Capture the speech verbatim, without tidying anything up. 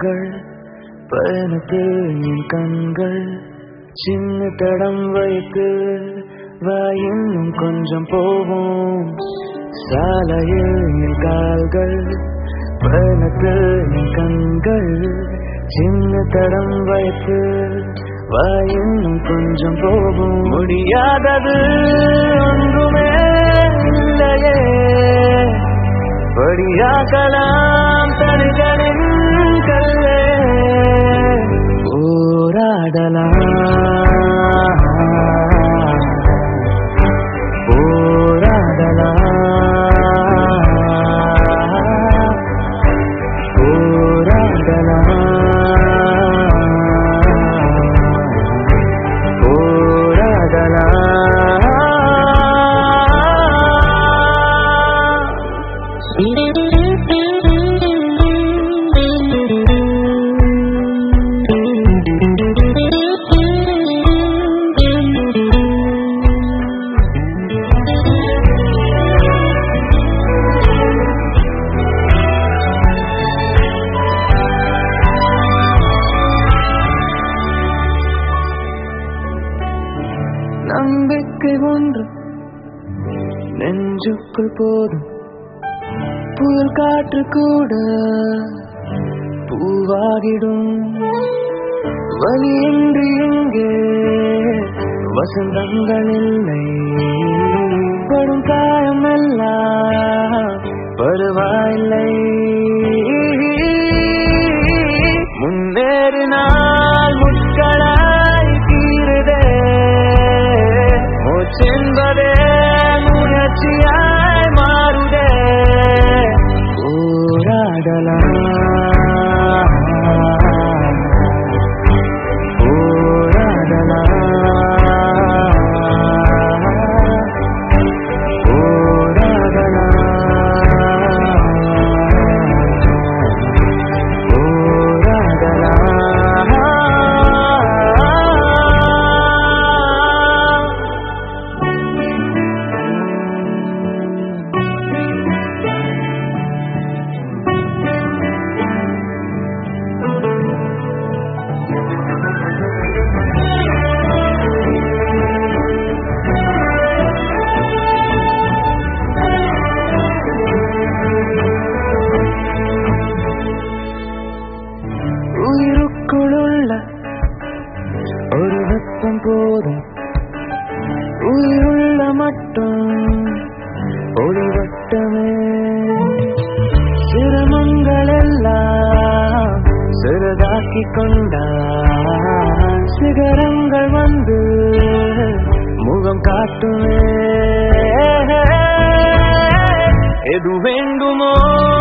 கண்கள் பயணத்தில் என் கண்கள் சின்ன தடம் வைத்து வா இன்னும் கொஞ்சம் போவோம் சாலையில் என் கால்கள் பயணத்தில் என் கண்கள் சின்ன தடம் வைத்து வா இன்னும் கொஞ்சம் போவோம் முடியாதது ஒன்றுமே இல்லையே படியாக்கலாம் தடைகளின் கல்லே போராடலாம் போராடலாம் போராடலாம் நம்பிக்கை ஒன்று நெஞ்சுக்குள் போதும் புயல் காற்று கூட பூவாகிடும் வலியின்றி இங்கே வசந்தங்கள் இல்லை படும் காயமெல்லாம் பருவாயில்லை முன்னேறினால் முட்களாய் தீருதே என்பதே முயற்சியாய் மாறுதே போராடலாம் போராடலாம் உயிருக்குள்ள ஒரு வெப்பம் போதும் உயிருள்ள மட்டும் ஒளிவட்டமே சிரமங்கள் எல்லாம் சிறுதாக்கி கொண்டான் சிகரங்கள் வந்து முகம் காட்டுமே எது வேண்டுமோ